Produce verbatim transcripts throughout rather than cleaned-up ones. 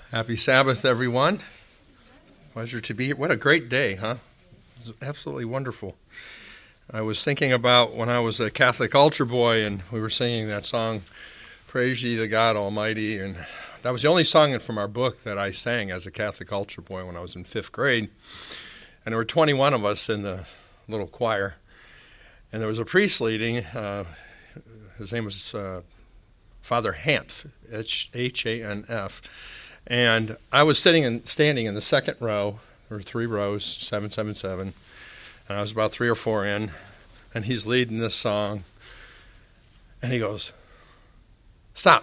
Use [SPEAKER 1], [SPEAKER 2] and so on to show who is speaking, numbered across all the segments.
[SPEAKER 1] Happy Sabbath, everyone. Pleasure to be here. What a great day, huh? It's absolutely wonderful. I was thinking about when I was a Catholic altar boy and we were singing that song, Praise Ye the God Almighty, and that was the only song from our book that I sang as a Catholic altar boy when I was in fifth grade. And there were twenty-one of us in the little choir, and there was a priest leading. Uh, his name was uh, Father Hanf, H A N F. And I was sitting and standing in the second row. There were three rows, seven, seven, seven. And I was about three or four in. And he's leading this song. And he goes, "Stop."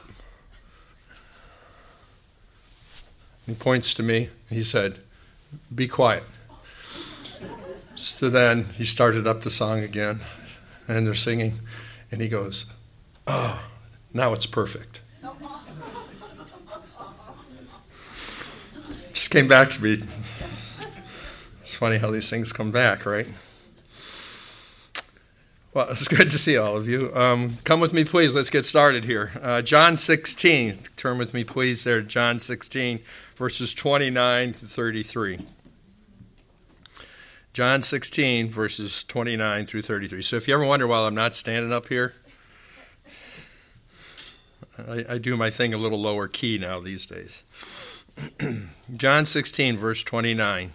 [SPEAKER 1] And he points to me. And he said, "Be quiet." So then he started up the song again. And they're singing. And he goes, "Oh, now it's perfect." Just came back to me. It's funny how these things come back, right? Well, it's good to see all of you. Um, come with me, please. Let's get started here. Uh, John sixteen. Turn with me, please, there. John sixteen, verses twenty-nine to thirty-three. John sixteen, verses twenty-nine through thirty-three. So if you ever wonder why I'm not standing up here, I, I do my thing a little lower key now these days. John sixteen, verse twenty-nine.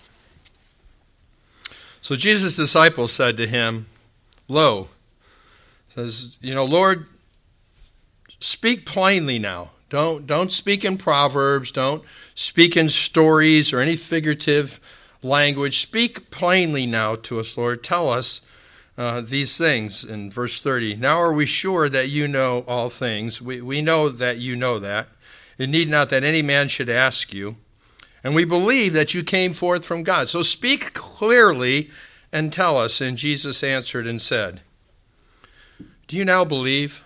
[SPEAKER 1] So Jesus' disciples said to him, "Lo," says, you know, "Lord, speak plainly now. Don't, don't speak in proverbs. Don't speak in stories or any figurative language. Speak plainly now to us, Lord. Tell us uh, these things." In verse thirty, "Now are we sure that you know all things? We, we know that you know that. It need not that any man should ask you. And we believe that you came forth from God. So speak clearly and tell us." And Jesus answered and said, "Do you now believe?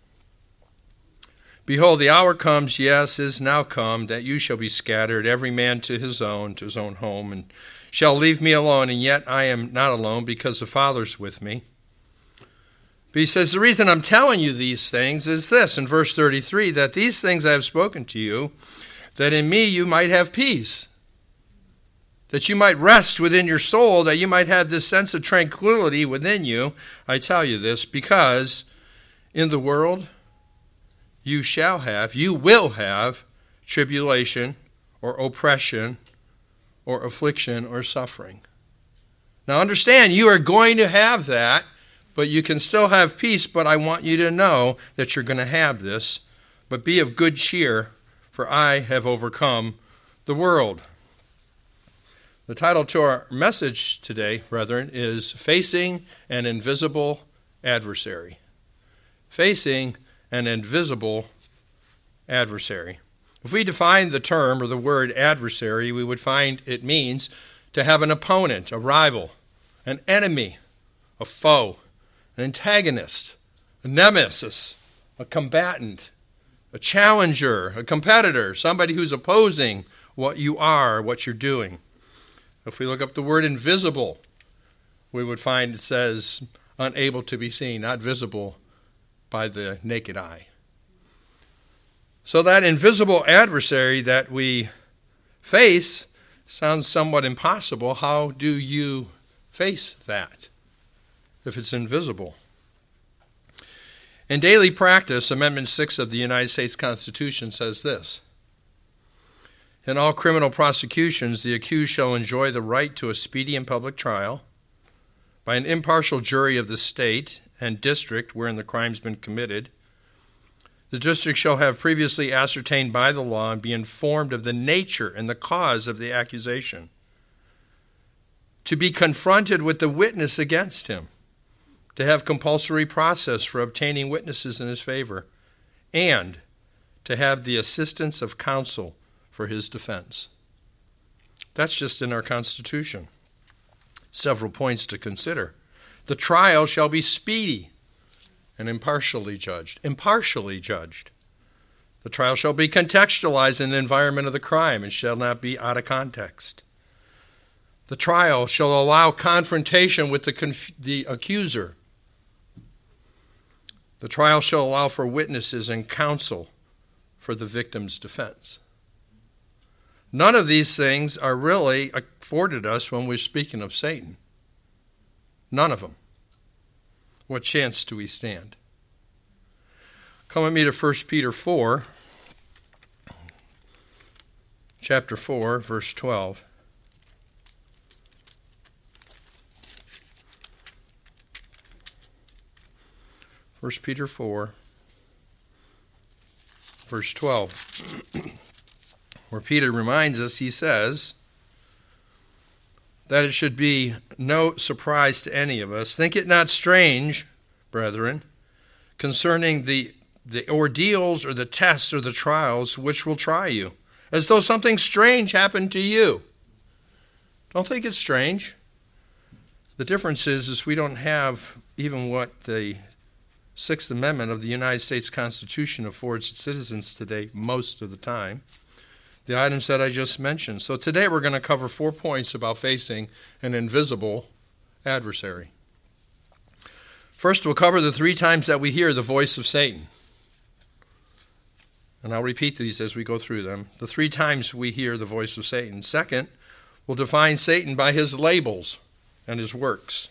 [SPEAKER 1] Behold, the hour comes, yes, is now come, that you shall be scattered, every man to his own, to his own home, and shall leave me alone. And yet I am not alone, because the Father's with me." But he says, the reason I'm telling you these things is this, in verse thirty-three, "that these things I have spoken to you, that in me you might have peace, that you might rest within your soul, that you might have this sense of tranquility within you. I tell you this, because in the world you shall have, you will have tribulation or oppression or affliction or suffering." Now understand, you are going to have that, but you can still have peace. But I want you to know that you're going to have this. But be of good cheer, for I have overcome the world. The title to our message today, brethren, is Facing an Invisible Adversary. Facing an invisible adversary. If we define the term or the word adversary, we would find it means to have an opponent, a rival, an enemy, a foe, an antagonist, a nemesis, a combatant, a challenger, a competitor, somebody who's opposing what you are, what you're doing. If we look up the word invisible, we would find it says unable to be seen, not visible by the naked eye. So that invisible adversary that we face sounds somewhat impossible. How do you face that if it's invisible? In daily practice, Amendment six of the United States Constitution says this: "In all criminal prosecutions, the accused shall enjoy the right to a speedy and public trial by an impartial jury of the state and district wherein the crime's been committed. The district shall have previously ascertained by the law and be informed of the nature and the cause of the accusation, to be confronted with the witness against him, to have compulsory process for obtaining witnesses in his favor, and to have the assistance of counsel for his defense." That's just in our Constitution. Several points to consider. The trial shall be speedy and impartially judged. Impartially judged. The trial shall be contextualized in the environment of the crime and shall not be out of context. The trial shall allow confrontation with the, conf- the accuser. The trial shall allow for witnesses and counsel for the victim's defense. None of these things are really afforded us when we're speaking of Satan. None of them. What chance do we stand? Come with me to First Peter four, chapter four, verse twelve. First Peter four, verse twelve, where Peter reminds us, he says, that it should be no surprise to any of us. Think it not strange, brethren, concerning the, the ordeals or the tests or the trials which will try you, as though something strange happened to you. Don't think it's strange. The difference is, is we don't have even what the Sixth Amendment of the United States Constitution affords its citizens today most of the time. The items that I just mentioned. So today we're going to cover four points about facing an invisible adversary. First, we'll cover the three times that we hear the voice of Satan. And I'll repeat these as we go through them. The three times we hear the voice of Satan. Second, we'll define Satan by his labels and his works.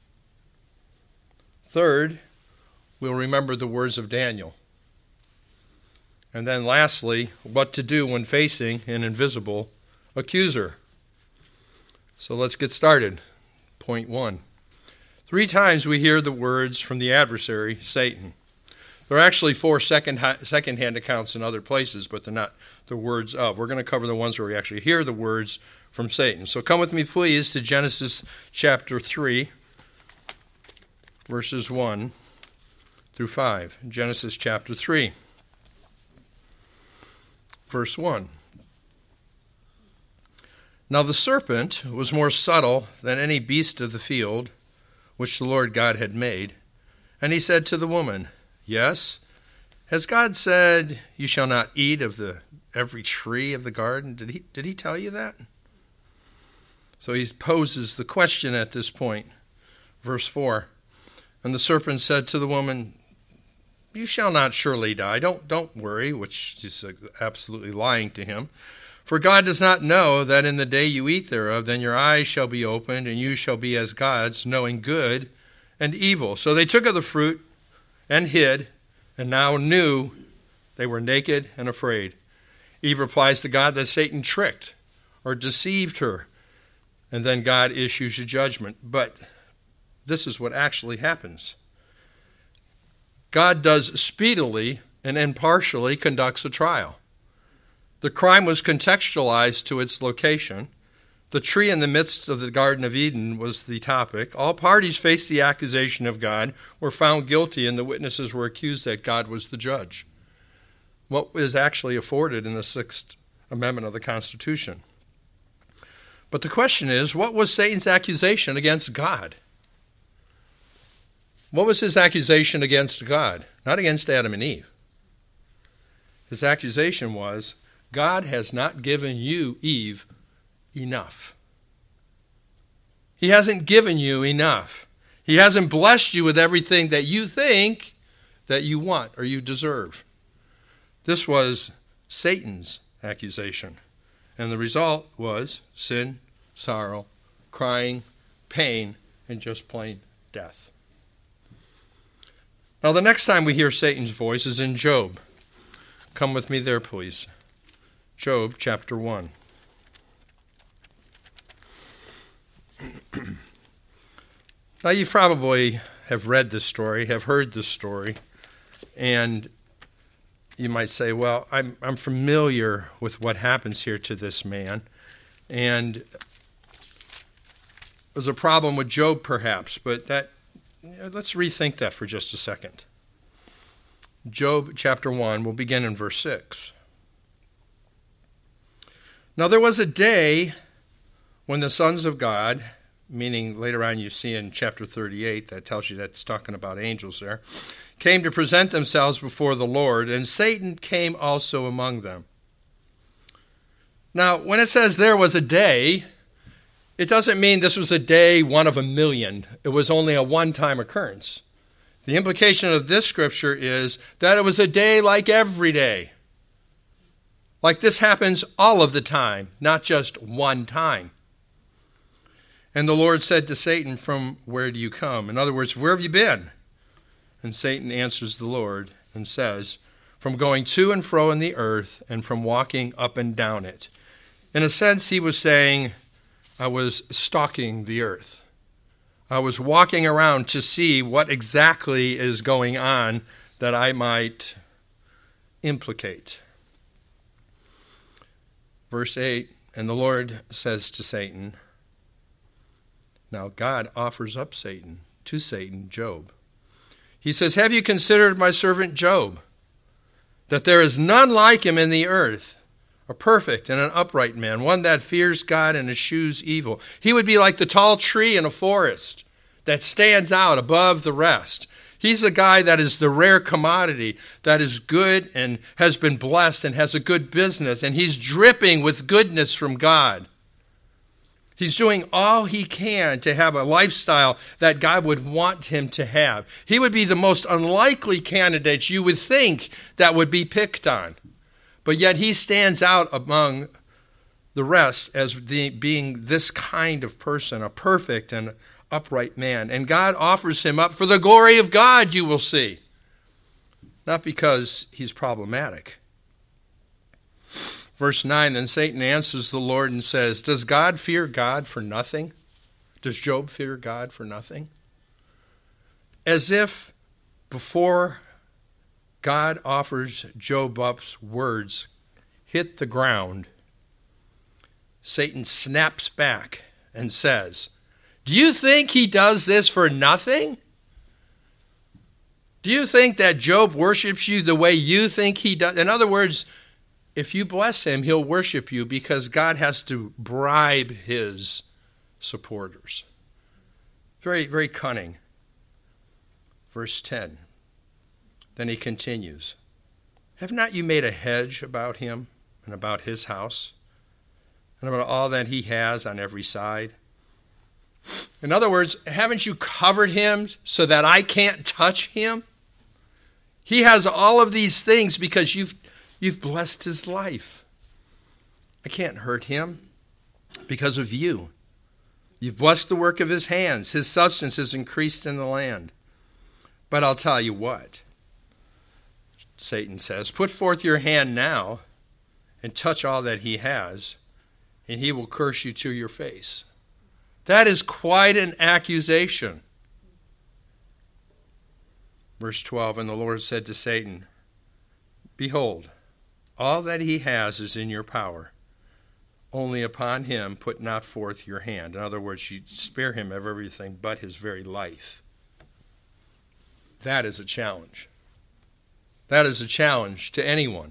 [SPEAKER 1] Third, we'll remember the words of Daniel. And then lastly, what to do when facing an invisible accuser. So let's get started. Point one. Three times we hear the words from the adversary, Satan. There are actually four second, second-hand accounts in other places, but they're not the words of. We're going to cover the ones where we actually hear the words from Satan. So come with me, please, to Genesis chapter three, verses one through five. Genesis chapter three, verse one. Now the serpent was more subtle than any beast of the field which the Lord God had made. And he said to the woman, Yes, has God said, You shall not eat of the every tree of the garden? Did he, did he tell you that? So he poses the question at this point. Verse four. And the serpent said to the woman, You shall not surely die. Don't, don't worry, which is absolutely lying to him. For God does not know that in the day you eat thereof, then your eyes shall be opened, and you shall be as gods, knowing good and evil. So they took of the fruit and hid, and now knew they were naked and afraid. Eve replies to God that Satan tricked or deceived her, and then God issues a judgment. But this is what actually happens. God does speedily and impartially conducts a trial. The crime was contextualized to its location. The tree in the midst of the Garden of Eden was the topic. All parties faced the accusation of God, were found guilty, and the witnesses were accused that God was the judge. What is actually afforded in the Sixth Amendment of the Constitution. But the question is, what was Satan's accusation against God? What was his accusation against God? Not against Adam and Eve. His accusation was, God has not given you, Eve, enough. He hasn't given you enough. He hasn't blessed you with everything that you think that you want or you deserve. This was Satan's accusation. And the result was sin, sorrow, crying, pain, and just plain death. Now, the next time we hear Satan's voice is in Job. Come with me there, please. Job chapter one. Now, you probably have read this story, have heard this story, and you might say, well, I'm, I'm familiar with what happens here to this man, and there's a problem with Job perhaps, but that let's rethink that for just a second. Job chapter one, we'll begin in verse six. Now there was a day when the sons of God, meaning later on you see in chapter thirty-eight, that tells you that's talking about angels there, came to present themselves before the Lord, and Satan came also among them. Now, when it says there was a day, it doesn't mean this was a day one of a million. It was only a one-time occurrence. The implication of this scripture is that it was a day like every day. Like this happens all of the time, not just one time. And the Lord said to Satan, from where do you come? In other words, where have you been? And Satan answers the Lord and says, from going to and fro in the earth and from walking up and down it. In a sense, he was saying, I was stalking the earth. I was walking around to see what exactly is going on that I might implicate. Verse eight, and the Lord says to Satan, now God offers up Satan, to Satan, Job. He says, have you considered my servant Job, that there is none like him in the earth, a perfect and an upright man, one that fears God and eschews evil. He would be like the tall tree in a forest that stands out above the rest. He's a guy that is the rare commodity, that is good and has been blessed and has a good business, and he's dripping with goodness from God. He's doing all he can to have a lifestyle that God would want him to have. He would be the most unlikely candidate you would think that would be picked on. But yet he stands out among the rest as the, being this kind of person, a perfect and upright man. And God offers him up for the glory of God, you will see. Not because he's problematic. Verse nine, then Satan answers the Lord and says, does God fear God for nothing? Does Job fear God for nothing? As if before God offers Job up's words hit the ground, Satan snaps back and says, do you think he does this for nothing? Do you think that Job worships you the way you think he does? In other words, if you bless him, he'll worship you because God has to bribe his supporters. Very, very cunning. Verse ten. Then he continues, have not you made a hedge about him and about his house and about all that he has on every side? In other words, haven't you covered him so that I can't touch him? He has all of these things because you've You've blessed his life. I can't hurt him because of you. You've blessed the work of his hands. His substance is increased in the land. But I'll tell you what, Satan says, put forth your hand now and touch all that he has, and he will curse you to your face. That is quite an accusation. Verse twelve, and the Lord said to Satan, behold, all that he has is in your power. Only upon him put not forth your hand. In other words, you spare him of everything but his very life. That is a challenge. That is a challenge to anyone.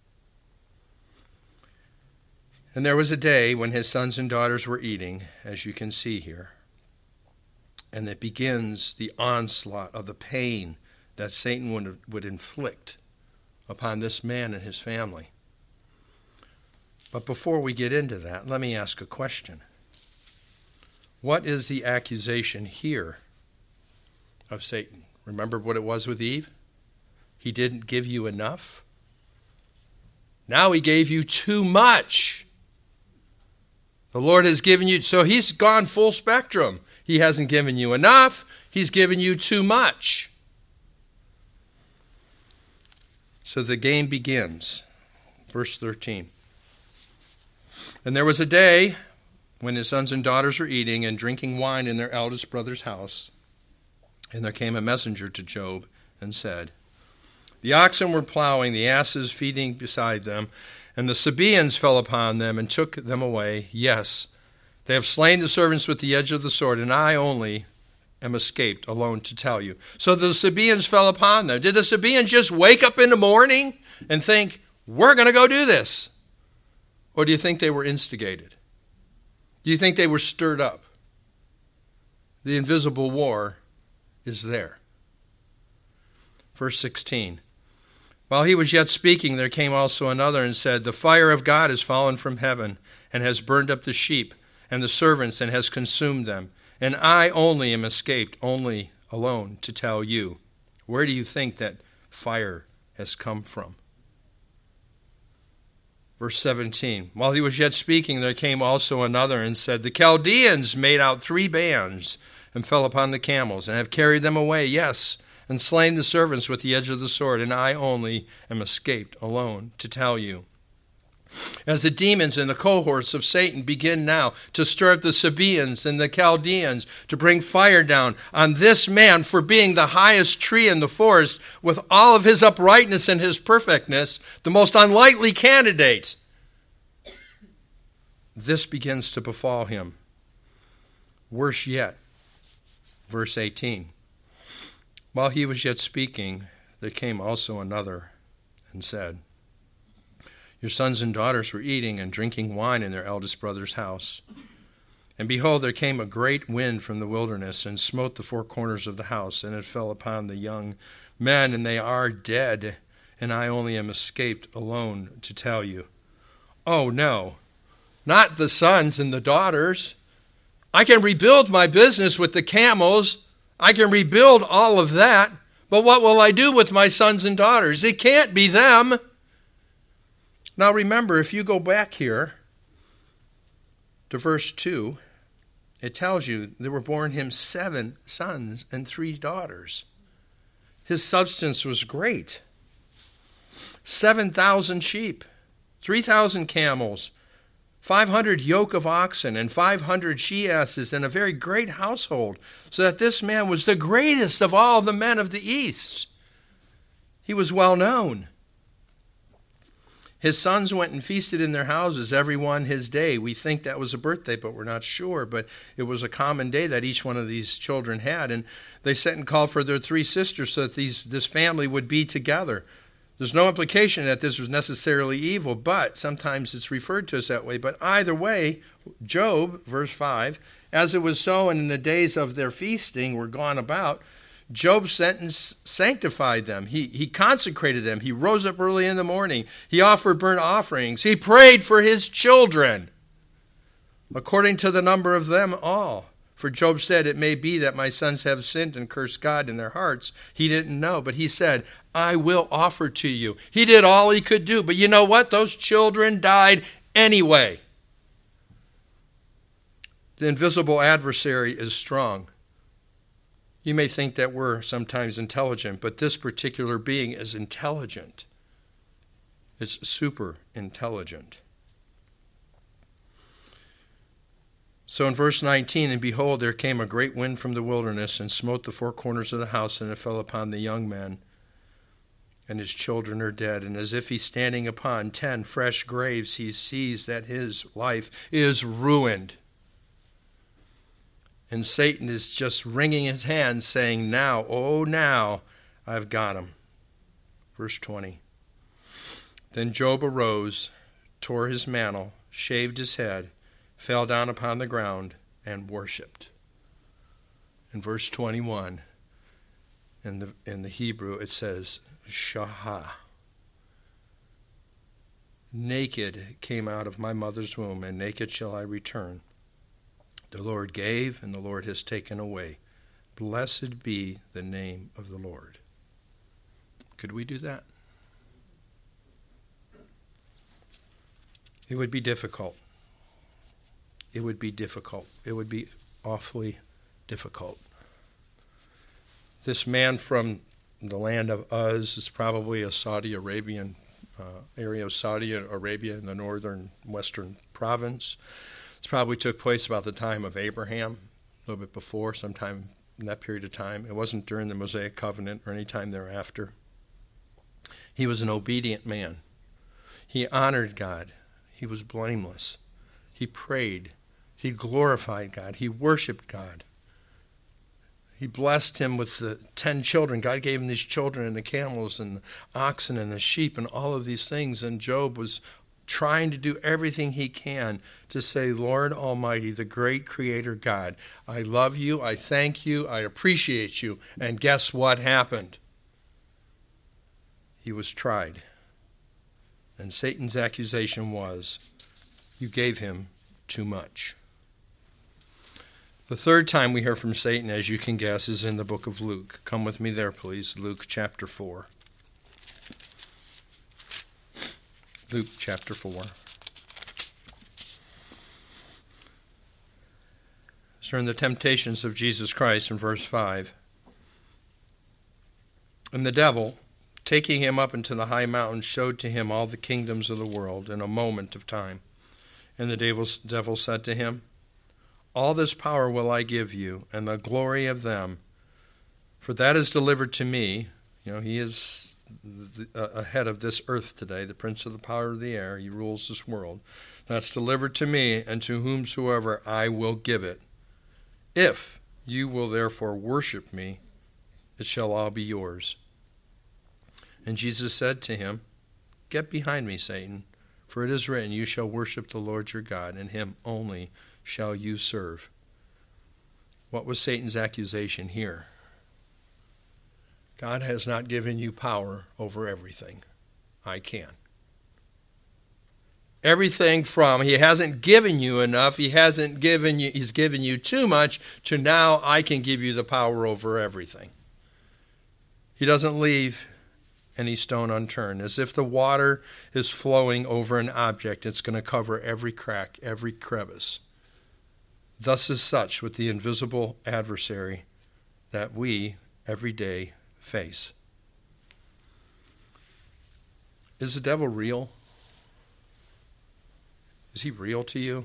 [SPEAKER 1] And there was a day when his sons and daughters were eating, as you can see here. And it begins the onslaught of the pain that Satan would, would inflict upon this man and his family. But before we get into that, let me ask a question. What is the accusation here of Satan? Remember what it was with Eve? He didn't give you enough. Now he gave you too much. The Lord has given you, so he's gone full spectrum. He hasn't given you enough. He's given you too much. So the game begins. Verse thirteen. And there was a day when his sons and daughters were eating and drinking wine in their eldest brother's house. And there came a messenger to Job and said, the oxen were plowing, the asses feeding beside them, and the Sabaeans fell upon them and took them away. Yes, they have slain the servants with the edge of the sword, and I only am escaped alone to tell you. So the Sabaeans fell upon them. Did the Sabaeans just wake up in the morning and think, we're going to go do this? Or do you think they were instigated? Do you think they were stirred up? The invisible war is there. Verse sixteen. While he was yet speaking, there came also another and said, the fire of God has fallen from heaven and has burned up the sheep and the servants and has consumed them. And I only am escaped, only alone, to tell you. Where do you think that fire has come from? Verse seventeen, while he was yet speaking, there came also another and said, the Chaldeans made out three bands and fell upon the camels and have carried them away, yes, and slain the servants with the edge of the sword, and I only am escaped alone to tell you. As the demons and the cohorts of Satan begin now to stir up the Sabaeans and the Chaldeans to bring fire down on this man for being the highest tree in the forest with all of his uprightness and his perfectness, the most unlikely candidate, this begins to befall him. Worse yet, verse eighteen. While he was yet speaking, there came also another and said, your sons and daughters were eating and drinking wine in their eldest brother's house. And behold, there came a great wind from the wilderness and smote the four corners of the house, and it fell upon the young men, and they are dead, and I only am escaped alone to tell you. Oh, no, not the sons and the daughters. I can rebuild my business with the camels. I can rebuild all of that. But what will I do with my sons and daughters? It can't be them. Now remember, if you go back here to verse two, it tells you there were born him seven sons and three daughters. His substance was great. seven thousand sheep, three thousand camels, five hundred yoke of oxen, and five hundred she-asses, and a very great household, so that this man was the greatest of all the men of the East. He was well known. His sons went and feasted in their houses, every one his day. We think that was a birthday, but we're not sure. But it was a common day that each one of these children had. And they sent and called for their three sisters so that these this family would be together. There's no implication that this was necessarily evil, but sometimes it's referred to as that way. But either way, Job, verse five, as it was so, and in the days of their feasting were gone about, Job sent and sanctified them. He, he consecrated them. He rose up early in the morning. He offered burnt offerings. He prayed for his children, according to the number of them all. For Job said, it may be that my sons have sinned and cursed God in their hearts. He didn't know, but he said, I will offer to you. He did all he could do. But you know what? Those children died anyway. The invisible adversary is strong. You may think that we're sometimes intelligent, but this particular being is intelligent. It's super intelligent. So in verse nineteen, and behold, there came a great wind from the wilderness and smote the four corners of the house, and it fell upon the young man, and his children are dead. And as if he's standing upon ten fresh graves, he sees that his life is ruined. And Satan is just wringing his hands, saying, now, oh, now, I've got him. Verse twenty. Then Job arose, tore his mantle, shaved his head, fell down upon the ground, and worshipped. In verse twenty-one, in the, in the Hebrew, it says, Shahah. Naked came out of my mother's womb, and naked shall I return. The Lord gave, and the Lord has taken away. Blessed be the name of the Lord. Could we do that? It would be difficult. It would be difficult. It would be awfully difficult. This man from the land of Uz is probably a Saudi Arabian uh, area of Saudi Arabia in the northern western province. This probably took place about the time of Abraham, a little bit before, sometime in that period of time. It wasn't during the Mosaic covenant or any time thereafter. He was an obedient man. He honored God. He was blameless. He prayed. He glorified God. He worshiped God. He blessed him with the ten children. God gave him these children and the camels and the oxen and the sheep and all of these things. And Job was trying to do everything he can to say, Lord Almighty, the great creator God, I love you, I thank you, I appreciate you. And guess what happened? He was tried. And Satan's accusation was, you gave him too much. The third time we hear from Satan, as you can guess, is in the book of Luke. Come with me there, please. Luke chapter four. Luke chapter four. During the temptations of Jesus Christ in verse five. And the devil, taking him up into the high mountain, showed to him all the kingdoms of the world in a moment of time. And the devil, devil said to him, all this power will I give you, and the glory of them, for that is delivered to me. You know, he is the, uh, ahead of this earth today, the prince of the power of the air. He rules this world. That's delivered to me, and to whomsoever I will give it. If you will therefore worship me, it shall all be yours. And Jesus said to him, get behind me, Satan, for it is written, you shall worship the Lord your God, and him only shall you serve. What was Satan's accusation here? God has not given you power over everything. I can. Everything from, he hasn't given you enough, he hasn't given you, he's given you too much, to now I can give you the power over everything. He doesn't leave any stone unturned. As if the water is flowing over an object, it's going to cover every crack, every crevice. Thus is such with the invisible adversary that we every day face. Is the devil real? Is he real to you?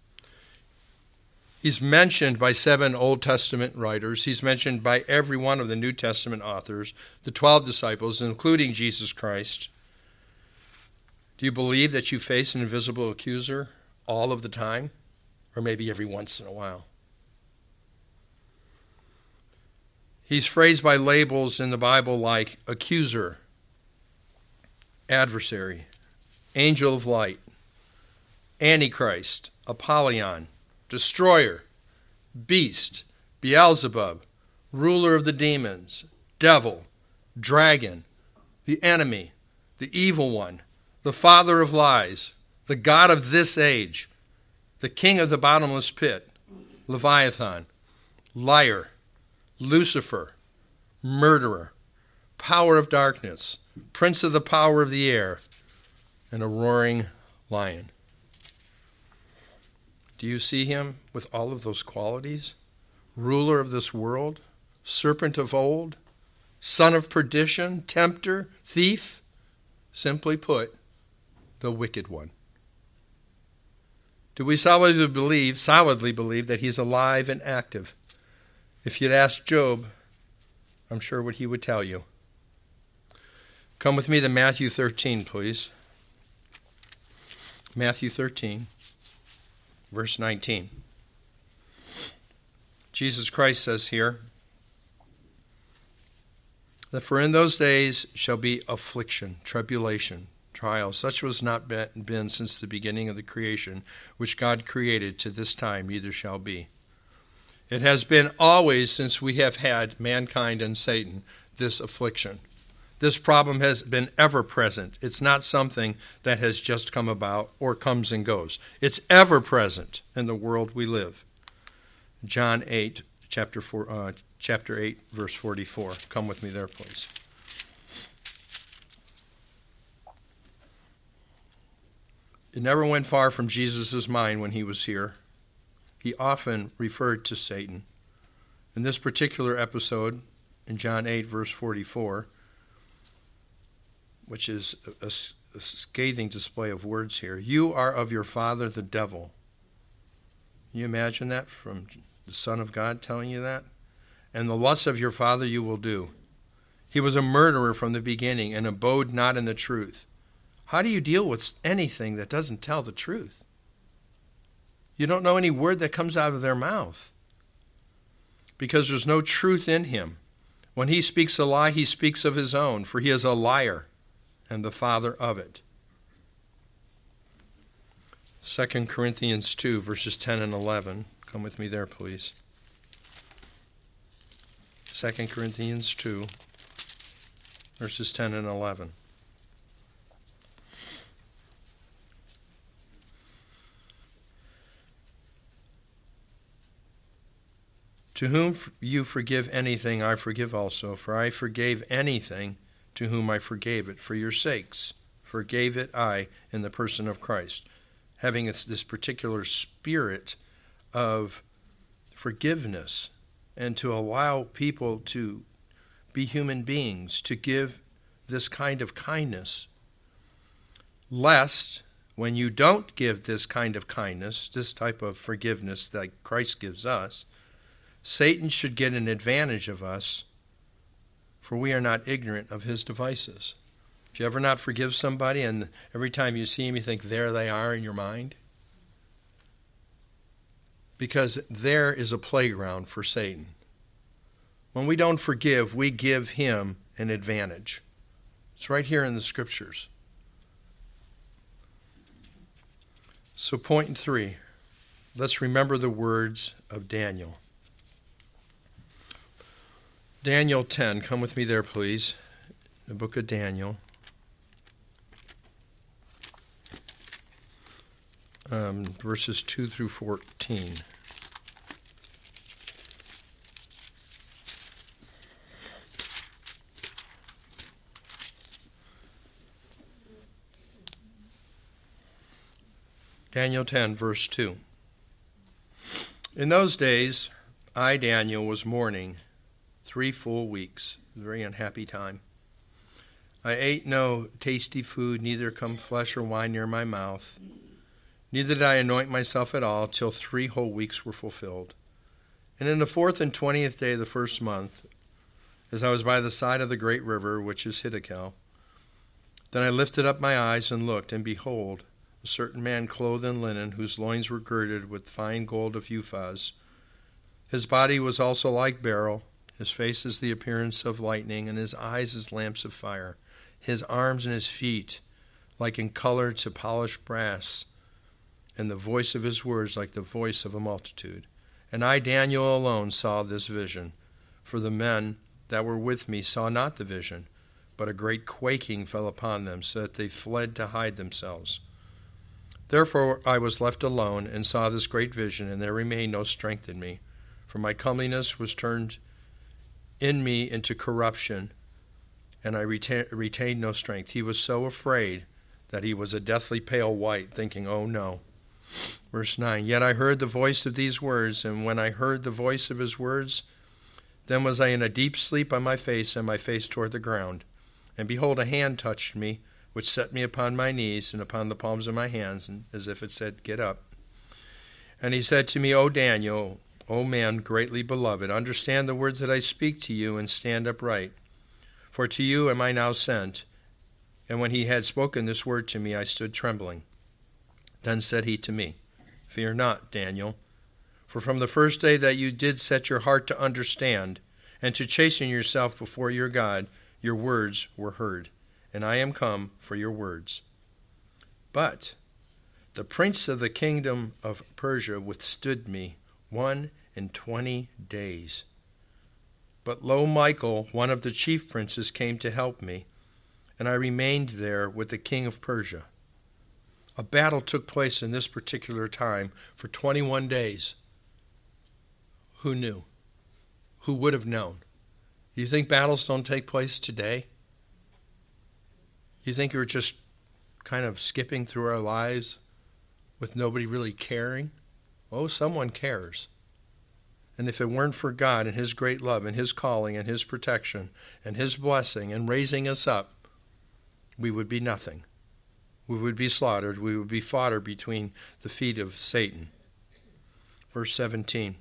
[SPEAKER 1] He's mentioned by seven Old Testament writers. He's mentioned by every one of the New Testament authors, the twelve disciples, including Jesus Christ. Do you believe that you face an invisible accuser all of the time? Or maybe every once in a while? He's phrased by labels in the Bible like accuser, adversary, angel of light, Antichrist, Apollyon, destroyer, beast, Beelzebub, ruler of the demons, devil, dragon, the enemy, the evil one, the father of lies, the god of this age, the king of the bottomless pit, Leviathan, liar, Lucifer, murderer, power of darkness, prince of the power of the air, and a roaring lion. Do you see him with all of those qualities? Ruler of this world, serpent of old, son of perdition, tempter, thief, simply put, the wicked one. Do we solidly believe, solidly believe that he's alive and active? If you'd ask Job, I'm sure what he would tell you. Come with me to Matthew thirteen, please. Matthew thirteen. Verse nineteen. Jesus Christ says here that for in those days shall be affliction, tribulation, trial, such was not been since the beginning of the creation, which God created to this time, neither shall be. It has been always since we have had mankind and Satan, this affliction. This problem has been ever present. It's not something that has just come about or comes and goes. It's ever present in the world we live. John eight, chapter four, uh, chapter eight, verse forty-four. Come with me there, please. It never went far from Jesus' mind when he was here. He often referred to Satan. In this particular episode, in John eight, verse forty-four, which is a, a scathing display of words here. You are of your father, the devil. Can you imagine that from the Son of God telling you that? And the lusts of your father you will do. He was a murderer from the beginning and abode not in the truth. How do you deal with anything that doesn't tell the truth? You don't know any word that comes out of their mouth because there's no truth in him. When he speaks a lie, he speaks of his own, for he is a liar and the father of it. Second Corinthians two, verses ten and eleven. Come with me there, please. Second Corinthians two, verses ten and eleven. To whom you forgive anything, I forgive also, for I forgave anything to whom I forgave it for your sakes. forgave it I in the person of Christ. Having this, this particular spirit of forgiveness and to allow people to be human beings, to give this kind of kindness. Lest, when you don't give this kind of kindness, this type of forgiveness that Christ gives us, Satan should get an advantage of us, for we are not ignorant of his devices. Do you ever not forgive somebody and every time you see him you think, there they are in your mind? Because there is a playground for Satan. When we don't forgive, we give him an advantage. It's right here in the Scriptures. So point three, let's remember the words of Daniel. Daniel ten, come with me there, please. The book of Daniel. Um, verses two through fourteen. Daniel ten, verse two. In those days, I, Daniel, was mourning three full weeks. A very unhappy time. I ate no tasty food, neither come flesh or wine near my mouth. Neither did I anoint myself at all, till three whole weeks were fulfilled. And in the fourth and twentieth day of the first month, as I was by the side of the great river, which is Hiddekel, then I lifted up my eyes and looked, and behold, a certain man clothed in linen, whose loins were girded with fine gold of Uphaz. His body was also like beryl, his face as the appearance of lightning, and his eyes as lamps of fire. His arms and his feet like in color to polished brass, and the voice of his words like the voice of a multitude. And I, Daniel, alone saw this vision, for the men that were with me saw not the vision, but a great quaking fell upon them, so that they fled to hide themselves. Therefore I was left alone, and saw this great vision, and there remained no strength in me, for my comeliness was turned in me into corruption, and I reta- retained no strength. He was so afraid that he was a deathly pale white, thinking, oh no. Verse nine, yet I heard the voice of these words, and when I heard the voice of his words, then was I in a deep sleep on my face, and my face toward the ground. And behold, a hand touched me, which set me upon my knees and upon the palms of my hands, and as if it said, get up. And he said to me, O Daniel, O man greatly beloved, understand the words that I speak to you, and stand upright. For to you am I now sent. And when he had spoken this word to me, I stood trembling. Then said he to me, fear not, Daniel, for from the first day that you did set your heart to understand, and to chasten yourself before your God, your words were heard, and I am come for your words. But the prince of the kingdom of Persia withstood me one and twenty days. But lo, Michael, one of the chief princes, came to help me, and I remained there with the king of Persia. A battle took place in this particular time for twenty-one days. Who knew? Who would have known? You think battles don't take place today? You think we're just kind of skipping through our lives with nobody really caring? Oh, someone cares. And if it weren't for God and his great love and his calling and his protection and his blessing and raising us up, we would be nothing. We would be slaughtered. We would be fodder between the feet of Satan. Verse seventeen.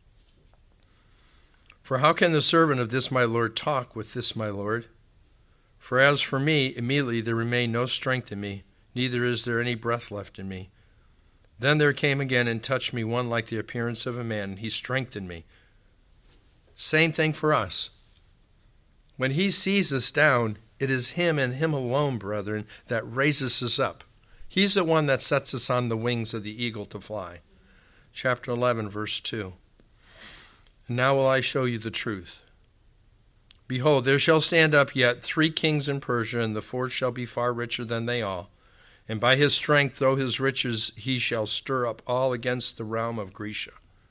[SPEAKER 1] For how can the servant of this my Lord talk with this my Lord? For as for me, immediately there remained no strength in me, neither is there any breath left in me. Then there came again and touched me one like the appearance of a man, and he strengthened me. Same thing for us. When he sees us down, it is him and him alone, brethren, that raises us up. He's the one that sets us on the wings of the eagle to fly. Chapter eleven, verse two. And now will I show you the truth. Behold, there shall stand up yet three kings in Persia, and the fourth shall be far richer than they all. And by his strength, through his riches, he shall stir up all against the realm of Grecia.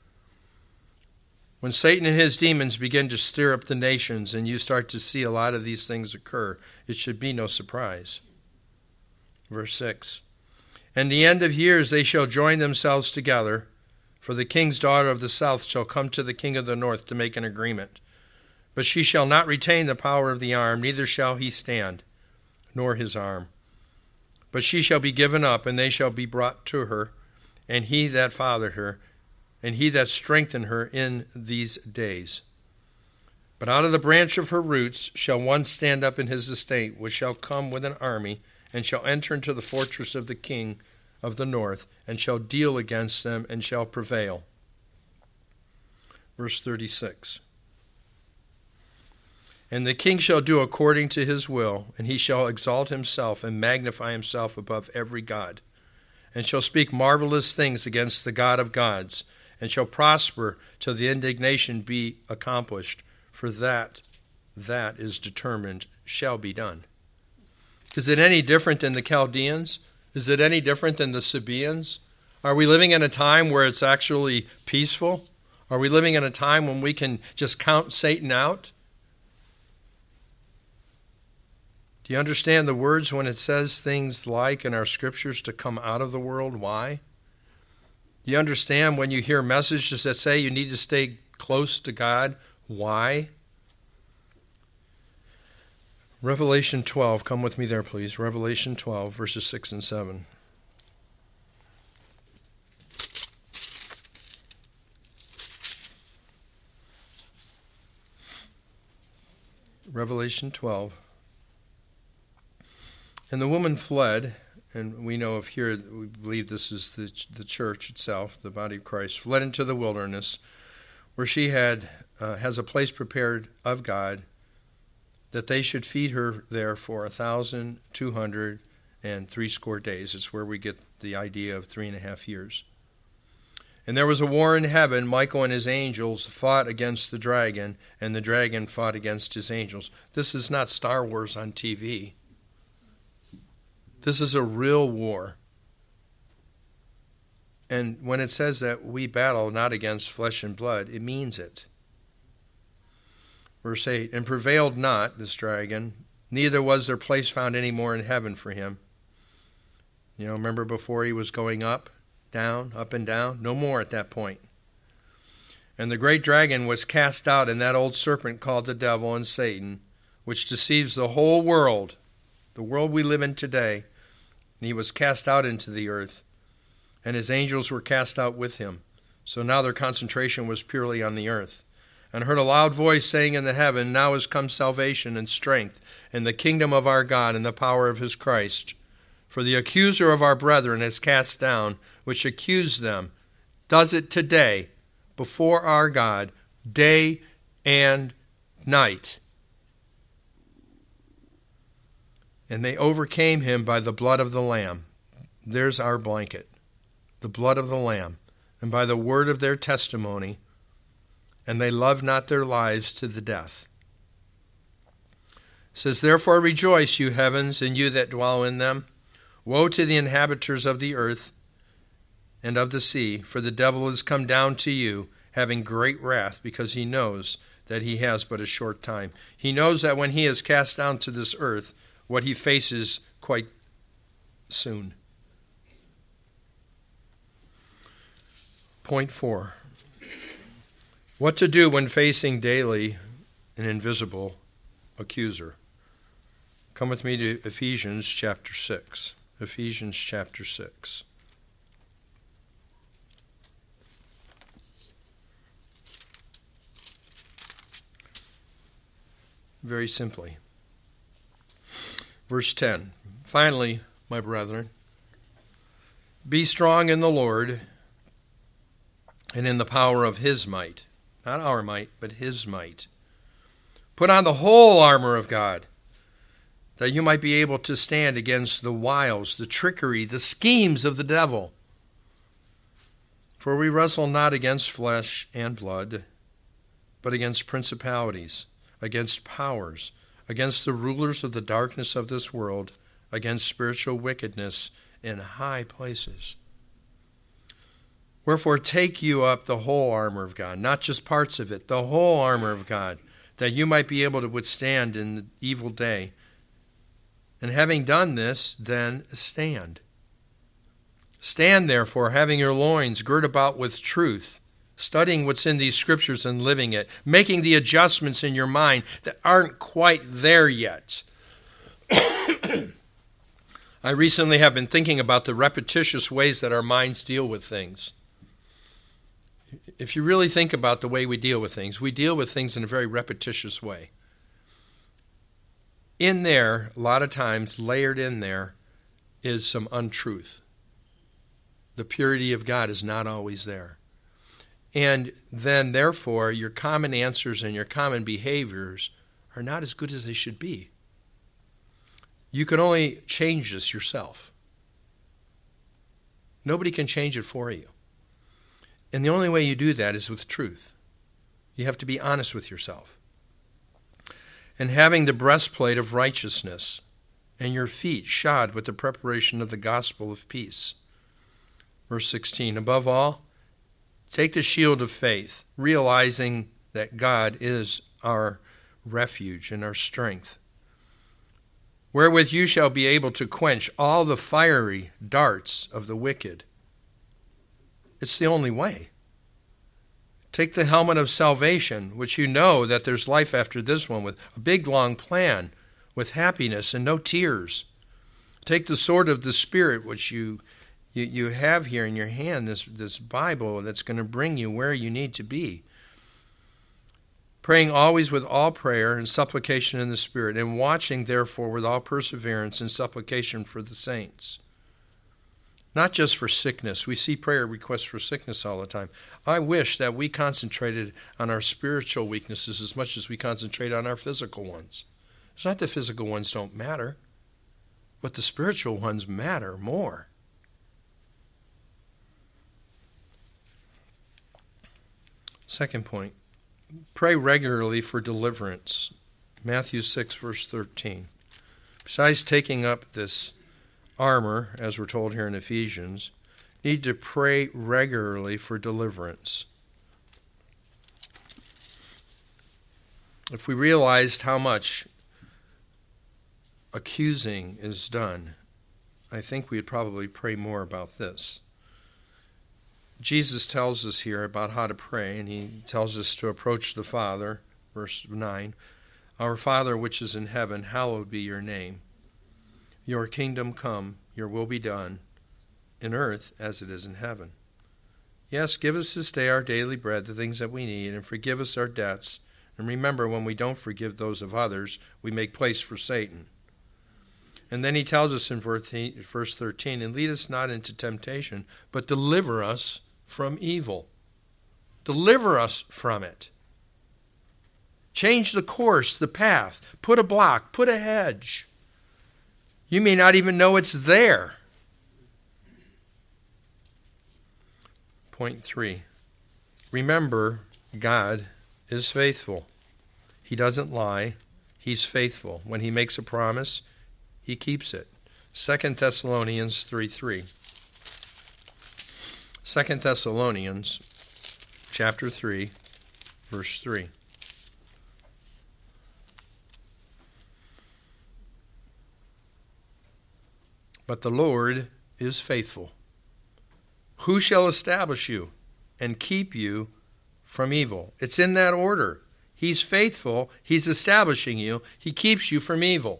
[SPEAKER 1] When Satan and his demons begin to stir up the nations, and you start to see a lot of these things occur, it should be no surprise. Verse six. And the end of years they shall join themselves together, for the king's daughter of the south shall come to the king of the north to make an agreement. But she shall not retain the power of the arm, neither shall he stand, nor his arm. But she shall be given up, and they shall be brought to her, and he that fathered her, and he that strengthened her in these days. But out of the branch of her roots shall one stand up in his estate, which shall come with an army, and shall enter into the fortress of the king of the north, and shall deal against them, and shall prevail. Verse thirty-six. And the king shall do according to his will, and he shall exalt himself and magnify himself above every god, and shall speak marvelous things against the God of gods, and shall prosper till the indignation be accomplished, for that, that is determined shall be done. Is it any different than the Chaldeans? Is it any different than the Sabaeans? Are we living in a time where it's actually peaceful? Are we living in a time when we can just count Satan out? Do you understand the words when it says things like in our scriptures to come out of the world? Why? Do you understand when you hear messages that say you need to stay close to God? Why? Revelation twelve, come with me there, please. Revelation twelve, verses six and seven. Revelation twelve. And the woman fled, and we know of here, we believe this is the, the church itself, the body of Christ, fled into the wilderness, where she had uh, has a place prepared of God, that they should feed her there for a thousand two hundred and threescore days. It's where we get the idea of three and a half years. And there was a war in heaven. Michael and his angels fought against the dragon, and the dragon fought against his angels. This is not Star Wars on T V. This is a real war. And when it says that we battle not against flesh and blood, it means it. Verse eight, and prevailed not, this dragon, neither was there place found any more in heaven for him. You know, remember before he was going up, down, up and down? No more at that point. And the great dragon was cast out, and that old serpent called the devil and Satan, which deceives the whole world, the world we live in today. And he was cast out into the earth, and his angels were cast out with him. So now their concentration was purely on the earth. And heard a loud voice saying in the heaven, now is come salvation and strength, and the kingdom of our God, and the power of his Christ. For the accuser of our brethren is cast down, which accused them, does it today, before our God, day and night. And they overcame him by the blood of the Lamb. There's our blanket. The blood of the Lamb. And by the word of their testimony. And they loved not their lives to the death. It says, therefore rejoice, you heavens, and you that dwell in them. Woe to the inhabitants of the earth and of the sea, for the devil is come down to you, having great wrath, because he knows that he has but a short time. He knows that when he is cast down to this earth, what he faces quite soon. Point four. What to do when facing daily an invisible accuser. Come with me to Ephesians chapter six. Ephesians chapter six. Very simply. Verse ten, finally, my brethren, be strong in the Lord and in the power of his might. Not our might, but his might. Put on the whole armor of God, that you might be able to stand against the wiles, the trickery, the schemes of the devil. For we wrestle not against flesh and blood, but against principalities, against powers, against the rulers of the darkness of this world, against spiritual wickedness in high places. Wherefore take you up the whole armor of God, not just parts of it, the whole armor of God, that you might be able to withstand in the evil day, And having done this, then stand. Stand, therefore, having your loins girt about with truth, studying what's in these scriptures and living it, making the adjustments in your mind that aren't quite there yet. I recently have been thinking about the repetitious ways that our minds deal with things. If you really think about the way we deal with things, we deal with things in a very repetitious way. In there, a lot of times, layered in there, is some untruth. The purity of God is not always there. And then, therefore, your common answers and your common behaviors are not as good as they should be. You can only change this yourself. Nobody can change it for you. And the only way you do that is with truth. You have to be honest with yourself. And having the breastplate of righteousness, and your feet shod with the preparation of the gospel of peace. Verse sixteen, above all, take the shield of faith, realizing that God is our refuge and our strength, wherewith you shall be able to quench all the fiery darts of the wicked. It's the only way. Take the helmet of salvation, which you know that there's life after this one, with a big, long plan, with happiness and no tears. Take the sword of the Spirit, which you you, you have here in your hand, this, this Bible that's going to bring you where you need to be. Praying always with all prayer and supplication in the Spirit, and watching, therefore, with all perseverance and supplication for the saints. Not just for sickness. We see prayer requests for sickness all the time. I wish that we concentrated on our spiritual weaknesses as much as we concentrate on our physical ones. It's not that physical ones don't matter, but the spiritual ones matter more. Second point. Pray regularly for deliverance. Matthew six, verse thirteen. Besides taking up this armor, as we're told here in Ephesians, need to pray regularly for deliverance. If we realized how much accusing is done, I think we'd probably pray more about this. Jesus tells us here about how to pray, and he tells us to approach the Father, verse nine. Our Father which is in heaven, hallowed be your name. Your kingdom come, your will be done, in earth as it is in heaven. Yes, give us this day our daily bread, the things that we need, and forgive us our debts. And remember, when we don't forgive those of others, we make place for Satan. And then he tells us in verse thirteen, and lead us not into temptation, but deliver us from evil. Deliver us from it. Change the course, the path. Put a block, put a hedge. You may not even know it's there. Point three. Remember, God is faithful. He doesn't lie. He's faithful. When he makes a promise, he keeps it. Second Thessalonians three three. Second Thessalonians chapter three, verse three. But the Lord is faithful, who shall establish you and keep you from evil. It's in that order. He's faithful. He's establishing you. He keeps you from evil.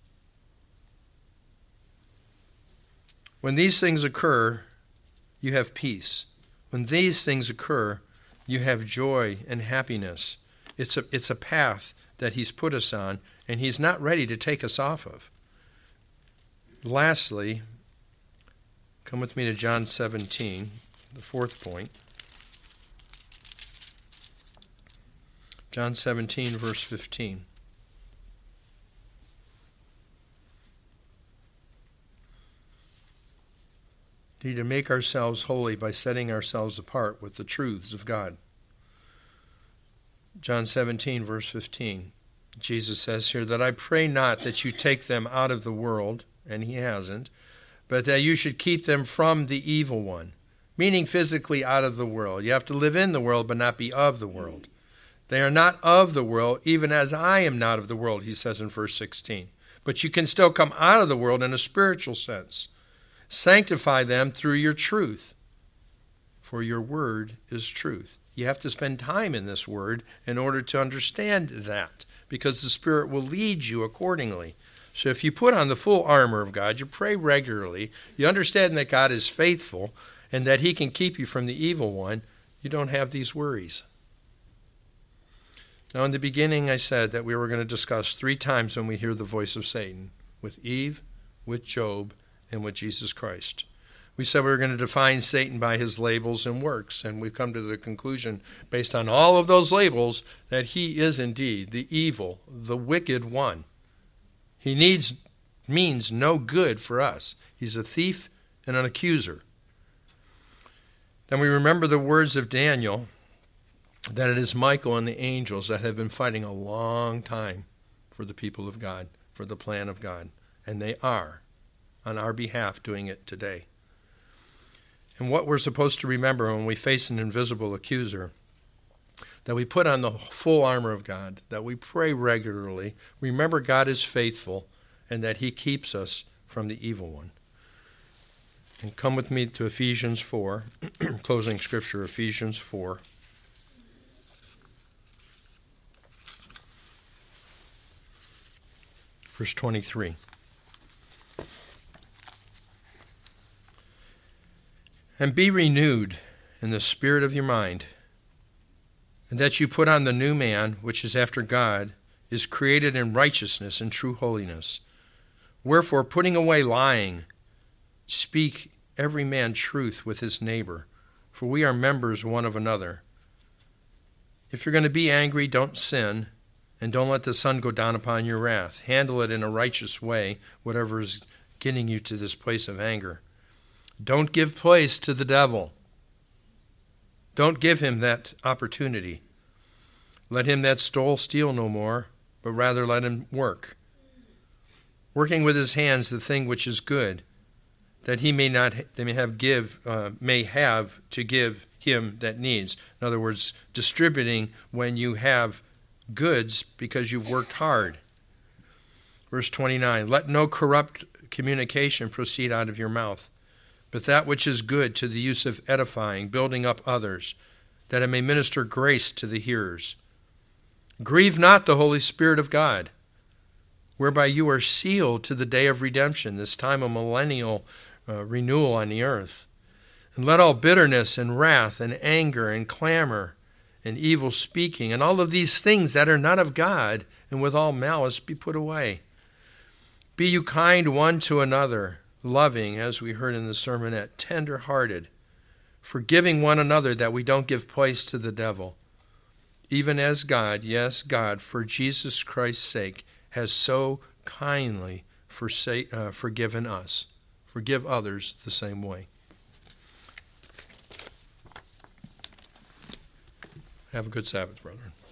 [SPEAKER 1] When these things occur, you have peace. When these things occur, you have joy and happiness. It's a, it's a path that he's put us on, and he's not ready to take us off of. Lastly, come with me to John seventeen, the fourth point. John seventeen, verse fifteen. We need to make ourselves holy by setting ourselves apart with the truths of God. John seventeen, verse fifteen. Jesus says here that I pray not that you take them out of the world, and he hasn't, but that you should keep them from the evil one, meaning physically out of the world. You have to live in the world, but not be of the world. They are not of the world, even as I am not of the world, he says in verse sixteen. But you can still come out of the world in a spiritual sense. Sanctify them through your truth, for your word is truth. You have to spend time in this word in order to understand that, because the Spirit will lead you accordingly. So if you put on the full armor of God, you pray regularly, you understand that God is faithful and that he can keep you from the evil one, you don't have these worries. Now, in the beginning, I said that we were going to discuss three times when we hear the voice of Satan, with Eve, with Job, and with Jesus Christ. We said we were going to define Satan by his labels and works, and we've come to the conclusion, based on all of those labels, that he is indeed the evil, the wicked one. He needs means no good for us. He's a thief and an accuser. Then we remember the words of Daniel, that it is Michael and the angels that have been fighting a long time for the people of God, for the plan of God. And they are, on our behalf, doing it today. And what we're supposed to remember when we face an invisible accuser, that we put on the full armor of God, that we pray regularly, remember God is faithful, and that he keeps us from the evil one. And come with me to Ephesians four, closing scripture, Ephesians four. Verse twenty-three. And be renewed in the spirit of your mind, and that you put on the new man, which is after God, is created in righteousness and true holiness. Wherefore, putting away lying, speak every man truth with his neighbor, for we are members one of another. If you're going to be angry, don't sin, and don't let the sun go down upon your wrath. Handle it in a righteous way, whatever is getting you to this place of anger. Don't give place to the devil. Don't give him that opportunity. Let him that stole steal no more, but rather let him work, working with his hands the thing which is good, that he may not they may have give uh, may have to give him that needs. In other words, distributing when you have goods because you've worked hard. Verse twenty-nine, let no corrupt communication proceed out of your mouth, but that which is good to the use of edifying, building up others, that it may minister grace to the hearers. Grieve not the Holy Spirit of God, whereby you are sealed to the day of redemption, this time of millennial uh, renewal on the earth. And let all bitterness and wrath and anger and clamor and evil speaking and all of these things that are not of God and with all malice be put away. Be you kind one to another, loving, as we heard in the sermonette, tender-hearted, forgiving one another that we don't give place to the devil, even as God, yes, God, for Jesus Christ's sake, has so kindly forsake, uh, forgiven us. Forgive others the same way. Have a good Sabbath, brethren.